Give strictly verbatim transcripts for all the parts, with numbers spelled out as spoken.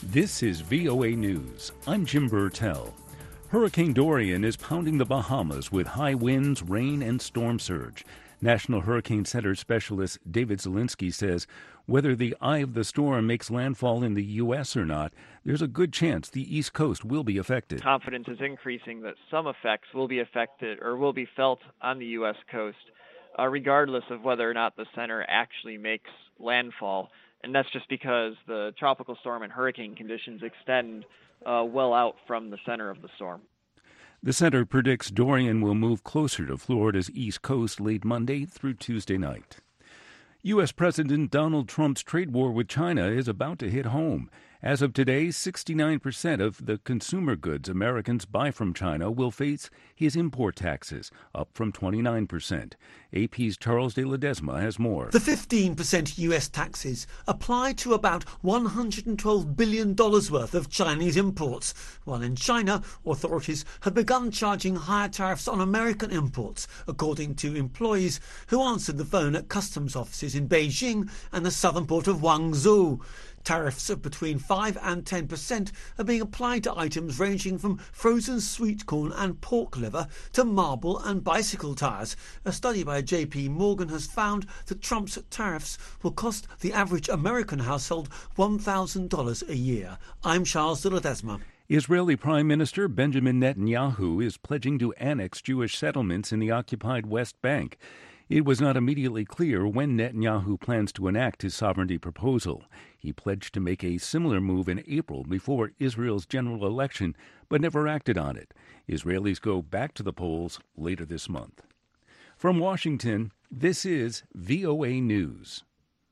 This is V O A News. I'm Jim Burtell. Hurricane Dorian is pounding the Bahamas with high winds, rain, and storm surge. National Hurricane Center specialist David Zielinski says whether the eye of the storm makes landfall in the U S or not, there's a good chance the East Coast will be affected. Confidence is increasing that some effects will be affected or will be felt on the U S coast, uh, regardless of whether or not the center actually makes landfall. And that's just because the tropical storm and hurricane conditions extend uh, well out from the center of the storm. The center predicts Dorian will move closer to Florida's east coast late Monday through Tuesday night. U S. President Donald Trump's trade war with China is about to hit home. As of today, sixty-nine percent of the consumer goods Americans buy from China will face his import taxes, up from twenty-nine percent. A P's Charles de Ledesma has more. The fifteen percent U S taxes apply to about one hundred twelve billion dollars worth of Chinese imports, while in China, authorities have begun charging higher tariffs on American imports, according to employees who answered the phone at customs offices in Beijing and the southern port of Guangzhou. Tariffs of between five and ten percent are being applied to items ranging from frozen sweet corn and pork liver to marble and bicycle tyres. A study by J P Morgan has found that Trump's tariffs will cost the average American household one thousand dollars a year. I'm Charles de Ledesma. Israeli Prime Minister Benjamin Netanyahu is pledging to annex Jewish settlements in the occupied West Bank. It was not immediately clear when Netanyahu plans to enact his sovereignty proposal. He pledged to make a similar move in April before Israel's general election, but never acted on it. Israelis go back to the polls later this month. From Washington, this is V O A News.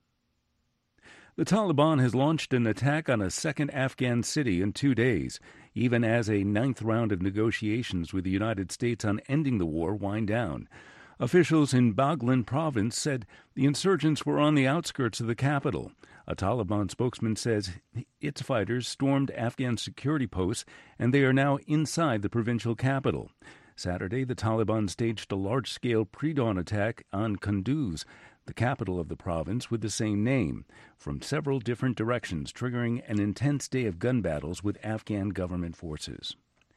The Taliban has launched an attack on a second Afghan city in two days, even as a ninth round of negotiations with the United States on ending the war wind down. Officials in Baghlan province said the insurgents were on the outskirts of the capital. A Taliban spokesman says its fighters stormed Afghan security posts and they are now inside the provincial capital. Saturday, the Taliban staged a large-scale pre-dawn attack on Kunduz, the capital of the province with the same name, from several different directions, triggering an intense day of gun battles with Afghan government forces.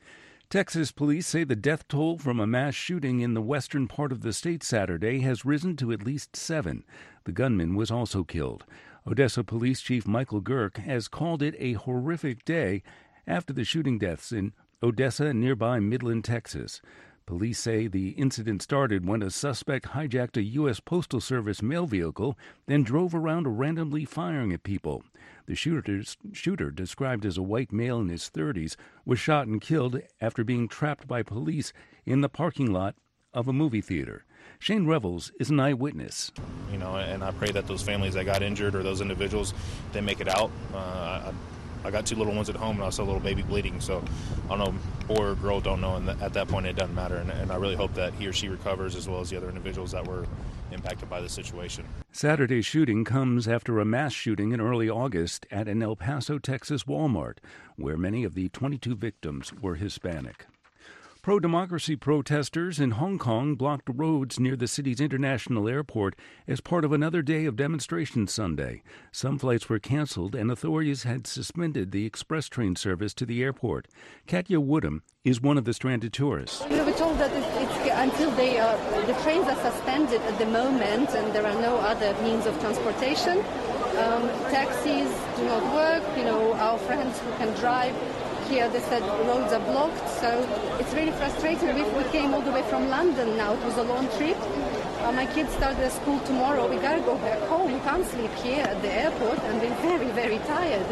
Texas police say the death toll from a mass shooting in the western part of the state Saturday has risen to at least seven. The gunman was also killed. Odessa Police Chief Michael Girk has called it a horrific day after the shooting deaths in Odessa and nearby Midland, Texas. Police say the incident started when a suspect hijacked a U S. Postal Service mail vehicle, then drove around randomly firing at people. The shooter's, shooter, described as a white male in his thirties, was shot and killed after being trapped by police in the parking lot of a movie theater. Shane Revels is an eyewitness. You know, and I pray that those families that got injured or those individuals, they make it out. Uh, I, I got two little ones at home, and I saw a little baby bleeding, so I don't know, boy or girl, don't know, and at that point it doesn't matter, and, and I really hope that he or she recovers as well as the other individuals that were impacted by the situation. Saturday's shooting comes after a mass shooting in early August at an El Paso, Texas Walmart, where many of the twenty-two victims were Hispanic. Pro-democracy protesters in Hong Kong blocked roads near the city's international airport as part of another day of demonstrations Sunday. Some flights were canceled and authorities had suspended the express train service to the airport. Katya Woodham is one of the stranded tourists. We were told that it's, it's until they are, the trains are suspended at the moment and there are no other means of transportation. Um, taxis do not work. You know, our friends who can drive here, they said roads are blocked, so it's really frustrating. We, we came all the way from London now. It was a long trip. Uh, my kids start their school tomorrow. We got to go back home. We can't sleep here at the airport, and we're very, very tired.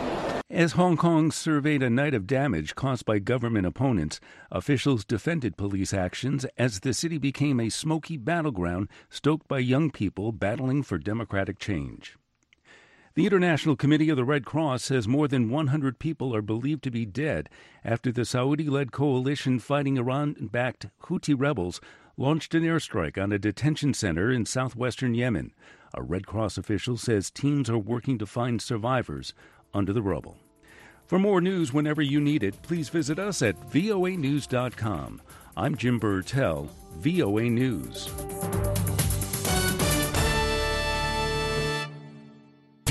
As Hong Kong surveyed a night of damage caused by government opponents, officials defended police actions as the city became a smoky battleground stoked by young people battling for democratic change. The International Committee of the Red Cross says more than one hundred people are believed to be dead after the Saudi-led coalition fighting Iran-backed Houthi rebels launched an airstrike on a detention center in southwestern Yemen. A Red Cross official says teams are working to find survivors under the rubble. For more news whenever you need it, please visit us at V O A news dot com. I'm Jim Burtell, V O A News.